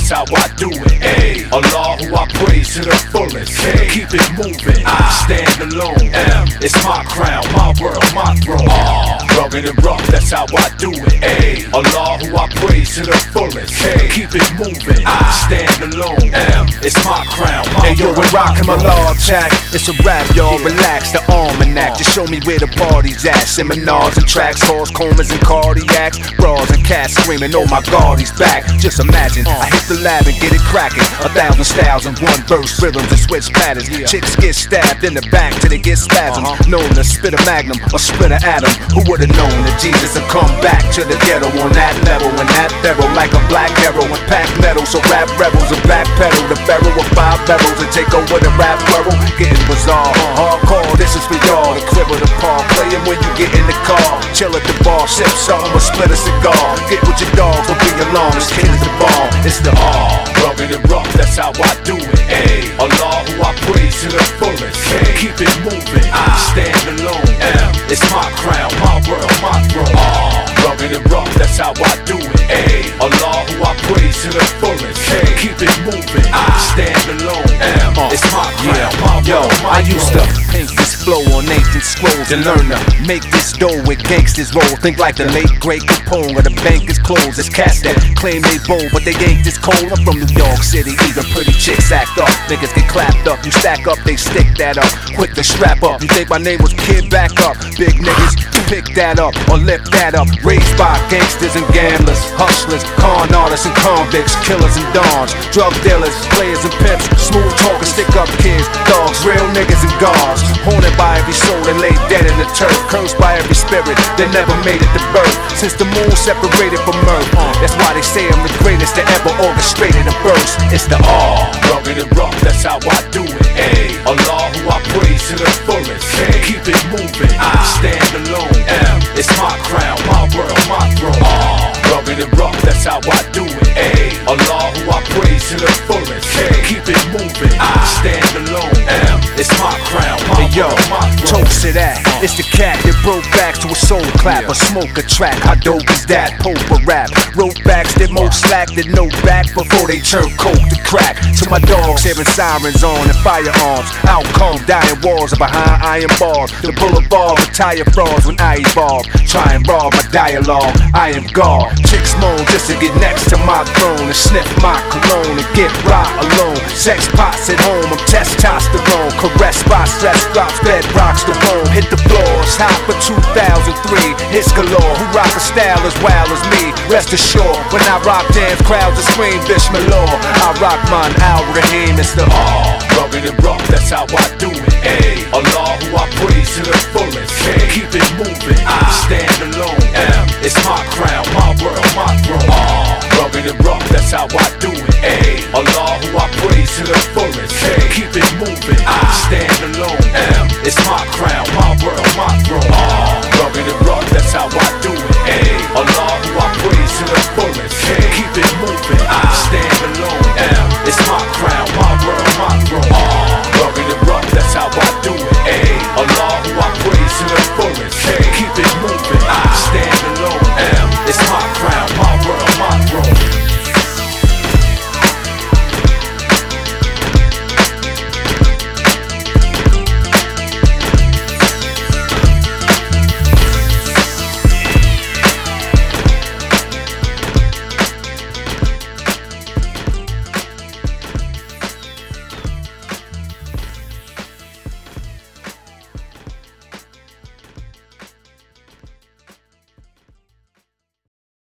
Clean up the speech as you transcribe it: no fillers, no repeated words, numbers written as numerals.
that's how I do it. Ay, Allah who I praise to the fullest. Ay, keep it moving, I stand alone. It's my crown, my world, my throne. Rugged and rough, that's how I do it. Ay, Allah who I praise to the fullest. Ay, keep it moving, I stand alone. It's my crown, my world. Hey yo, we're rocking my law jack. It's a rap, y'all. Relax, the almanac. Just show me where the party's at. Seminars and tracks, calls, comas and cardiacs. Bras and cats screaming, oh my God, he's back. Just imagine, I hit the lab and get it cracking. 1,000 styles in one verse, rhythms and switch patterns. Chicks get stabbed in the back till they get spasms. Known to spit a magnum or split an atom. Who would've known that Jesus would come back to the ghetto on that level? And that barrel like a black arrow and pack metal. So rap rebels and backpedal the barrel of 5 barrels and take over the rap world. Getting bizarre, hardcore, this is for y'all. The crib of the park, playing when you get in the car. Chill at the bar, sip something or split a cigar. Get with your dogs, don't be alone, this kid is the ball. It's the rugged and rough, that's how I do it. Ay, Allah who I praise to the fullest. Ay, keep it moving, I stand alone. It's my crown, my world, my throne. Rugged and rough, that's how I do it. Ay, Allah who I praise to the fullest. Ay, keep it moving, I stand alone. It's my crown, my world, my throne. I used to paint this flow on ancient scrolls and learn to make this dough with gangsters roll. Think like the late great Capone or the bank is closed. It's cats that claim they bold, but they ain't this cold. I'm from New York City, even pretty chicks act up. Niggas get clapped up, you stack up, they stick that up. Quick to strap up, you think my name was Kid, back up. Big niggas, pick that up or lift that up. Raised by gangsters and gamblers, hustlers, con artists and convicts, killers and dons, drug dealers, players and pimps, smooth talkers, stick up kids, dogs, real niggas and guards. Haunted by every soul that lay dead in the turf, cursed by every spirit that never made it to birth. Since the moon separated from earth, that's why they say I'm the greatest that ever orchestrated a verse. It's the rugged and rough, that's how I do it. Ay, Allah who I praise to the fullest. Ay, keep it moving, I stand alone. It's my crown, my world, my throne. Rugged and rough, that's how I do it. Ay, Allah who I praise to the fullest. Ay, keep it moving, I stand alone. It's my crown, my world, my throne. Toast to that, it's the cat that broke backs to a soul clap, a smoke a track. How dope is that? Pope a rap. Wrote backs that most slack, that no back before they turn coke to crack. To my dogs, hearing sirens on and firearms. Out come dying walls behind iron bars. The boulevard retire frauds when I evolve. Try and rob my dialogue, I am God. Chicks moan just to get next to my throne and sniff my cologne and get right alone. Sex pots at home, I'm testosterone. Caressed by stress drops, bed rocks the bone. Hit the floors, hot for 2003. Hits galore, who rock a style as wild as me. Rest assured, when I rock dance, crowds will scream Bismillah. I rock mine, Al-Rahim, it's the rugged and rough, that's how I do it. Ay, Allah who I praise to the fullest. Ay, keep it moving, I stand alone. It's my crown, my world, my throne. Rugged and rough, that's how I do it. Ay, Allah who I praise to the fullest. Ay, keep it moving, I stand alone. It's my crown, my world, my throne. Rugged and rough, that's how I do it. Ay, Allah who I praise to the fullest. Ay, keep it moving, I stand alone. It's my crown.